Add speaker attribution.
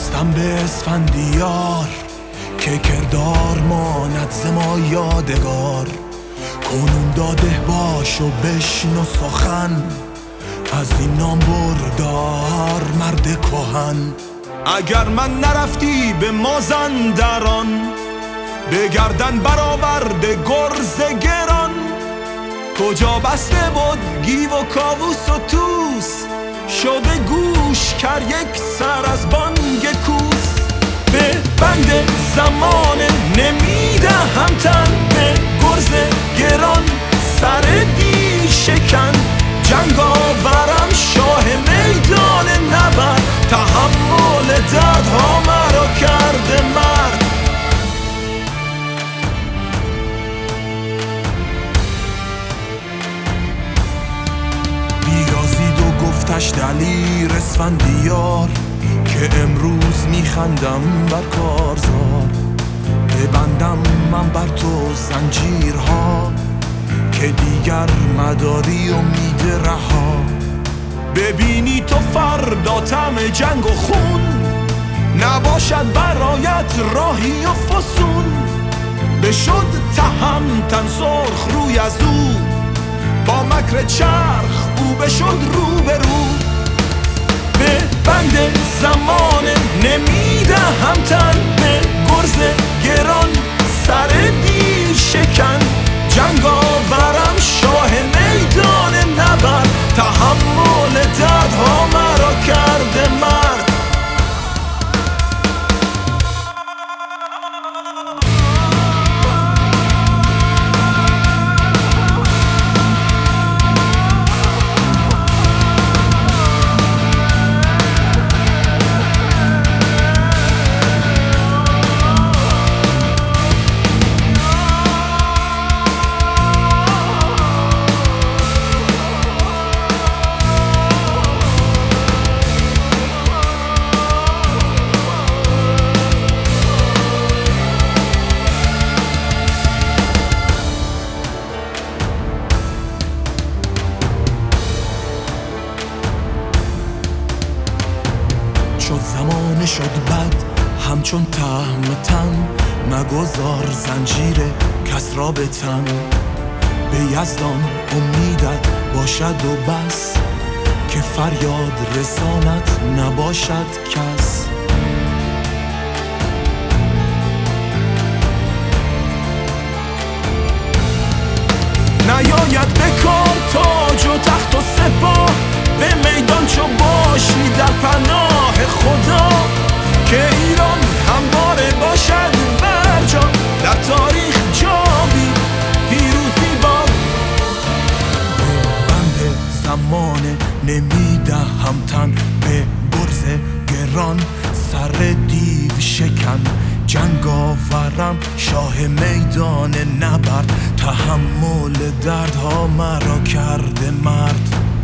Speaker 1: رستم به اسفندیار که کردار ماند ز ما یادگار. کنون داده باش و بشنو سخن از این نام بردار مرد کهن. اگر من نرفتی به مازندران، به گردن برآورده گرز گران. کجا بسته بود گیو و کاووس و توس، شده گوش کر یک سر از بانگ کوس. به بند زمانه نمیدهم تن، به گرز گران سر دیو شکن. جنگ آورم شاه میدان نبرد، تحمل دردها مرا کرده مرد. بیازید و گفتش دلیر اسفندیار که امروز میخندم بر کارزار. ببندم من بر تو زنجیرها که دیگر مداری امید رها. ببینی تو فردا طعم جنگ و خون، نباشد برایت راهی و فسون. بشد تهمتن سرخ روی از او، با مکر چرخ او بشد رو به رو. به بند زمانه نمیدهم تن، به گرز گران سر دیو شکن. جنگ آورم شاه میدان نبرد، تحمل دردها مرا کرده مرد. چو زمانه شد بد همچون تهمتن، مگذار زنجیر کس را به تن. به یزدان امیدت باشد و بس، که فریاد رسانت نباشد کس. نیاید به کار تاج و تخت و سپاه، به میدان چو باشی در پناه خدا. که ایران همواره باشد برجا، در تاریخ جاوی پیروزی باد. به بند زمانه نمیدهم تن، به گرز گران سر دیو شکن. جنگ آورم شاه میدان نبرد، تحمل دردها مرا کرده مرد.